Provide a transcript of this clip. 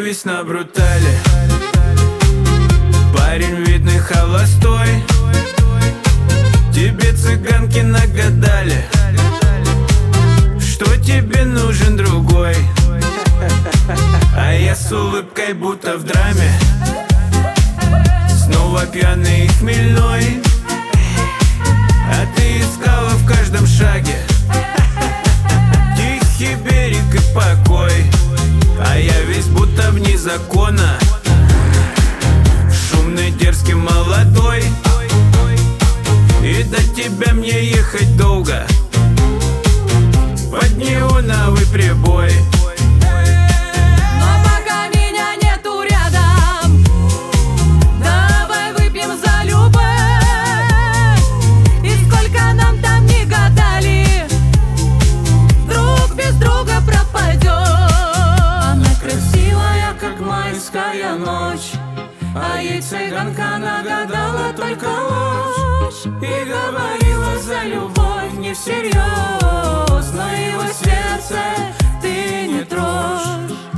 остановись на брутале. Парень видный холостой, тебе цыганки нагадали, что тебе нужен другой. А я с улыбкой, будто в драме, снова пьяный и хмельной. А ты искала в каждом шаге тихий берег и покой. А я весь будто вне закона, шумный, дерзкий, молодой. И до тебя мне ехать долго, под неоновый прибой. Но пока меня нету рядом, давай выпьем за любовь. И сколько нам там не гадали, друг без друга пропадет. Она красивая, как майская ночь, а ей цыганка нагадала только ложь. И говорила за любовь не всерьез, но его сердце ты не трожь.